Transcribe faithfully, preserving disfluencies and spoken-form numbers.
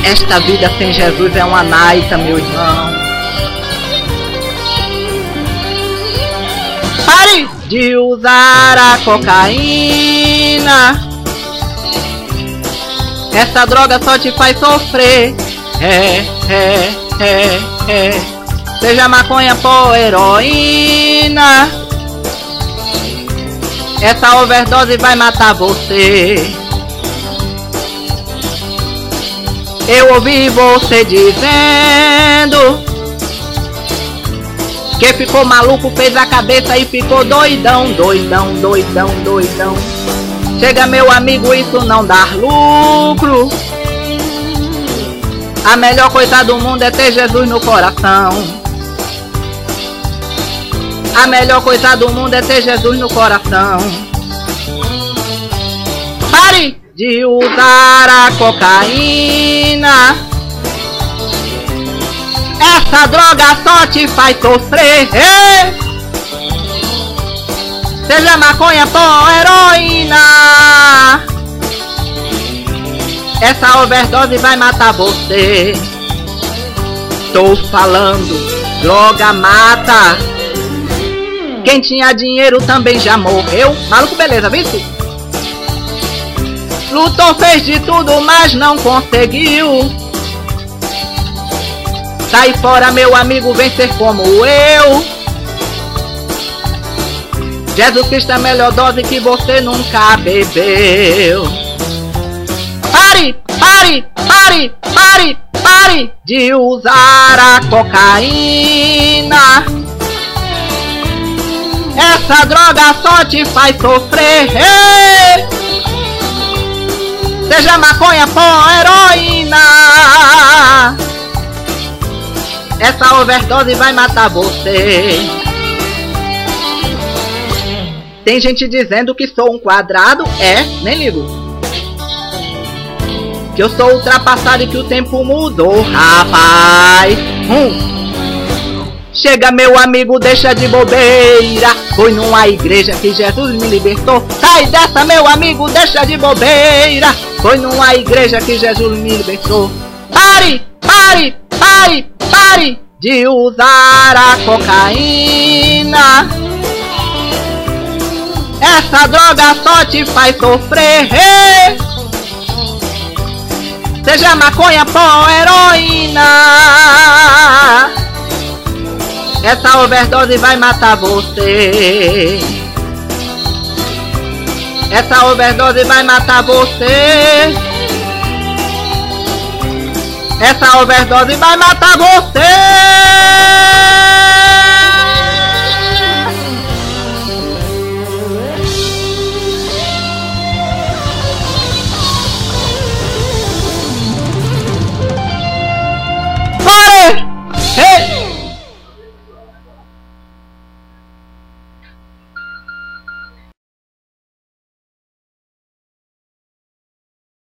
Esta vida sem Jesus é uma naita, meu irmão. Pare de usar a cocaína. Essa droga só te faz sofrer. É, é, é, é. Seja maconha por heroína. Essa overdose vai matar você. Eu ouvi você dizendo que ficou maluco, fez a cabeça e ficou doidão, doidão, doidão, doidão. Chega, meu amigo, isso não dá lucro. A melhor coisa do mundo é ter Jesus no coração. A melhor coisa do mundo é ter Jesus no coração. Pare de usar a cocaína. Essa droga só te faz sofrer. Seja maconha por heroína. Essa overdose vai matar você. Tô falando, droga mata. Quem tinha dinheiro também já morreu. Maluco, beleza, viu? Lutou, fez de tudo, mas não conseguiu. Sai fora, meu amigo, vem ser como eu. Jesus Cristo é a melhor dose que você nunca bebeu. Pare, pare, pare, pare, pare de usar a cocaína. Essa droga só te faz sofrer. Seja maconha por heroína. Essa overdose vai matar você. Tem gente dizendo que sou um quadrado. É, nem ligo. Que eu sou ultrapassado e que o tempo mudou. Rapaz, hum. Chega, meu amigo, deixa de bobeira. Foi numa igreja que Jesus me libertou. Sai dessa, meu amigo, deixa de bobeira. Foi numa igreja que Jesus me libertou. Pare, pare, pare, pare de usar a cocaína. Essa droga só te faz sofrer. Seja maconha por heroína. Essa overdose vai matar você. Essa overdose vai matar você. Essa overdose vai matar você.